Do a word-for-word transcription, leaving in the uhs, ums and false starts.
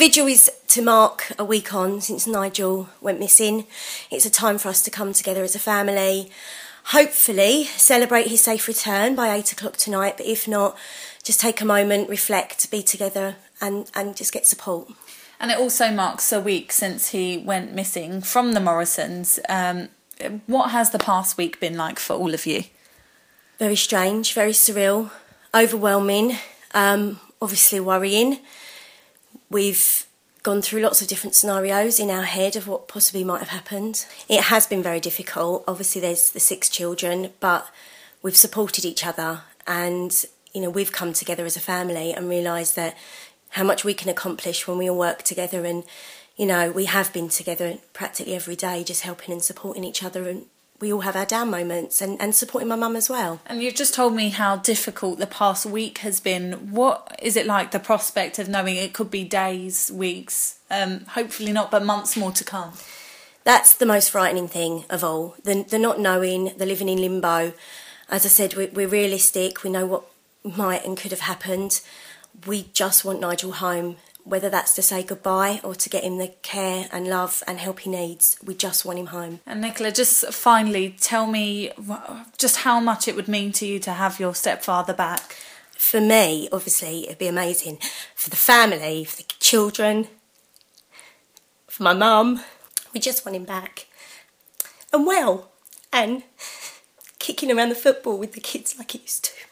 vigil is to mark a week on since Nigel went missing. It's a time for us to come together as a family, hopefully celebrate his safe return by eight o'clock tonight, but if not, just take a moment, reflect, be together and, and just get support. And it also marks a week since he went missing from the Morrisons. Um, what has the past week been like for all of you? Very strange, very surreal, overwhelming, um, obviously worrying. We've gone through lots of different scenarios in our head of what possibly might have happened. It has been very difficult. Obviously there's the six children, but we've supported each other and, you know, we've come together as a family and realised that how much we can accomplish when we all work together. And, you know, we have been together practically every day, just helping and supporting each other, and we all have our down moments, and, and supporting my mum as well. And you've just told me how difficult the past week has been. What is it like, the prospect of knowing it could be days, weeks, um, hopefully not, but months more to come? That's the most frightening thing of all, the, the not knowing, the living in limbo. As I said, we, we're realistic, we know what might and could have happened. We just want Nigel home, whether that's to say goodbye or to get him the care and love and help he needs. We just want him home. And Nicola, just finally, tell me just how much it would mean to you to have your stepfather back. For me, obviously, it'd be amazing. For the family, for the children, for my mum, we just want him back. And well, and kicking around the football with the kids like he used to.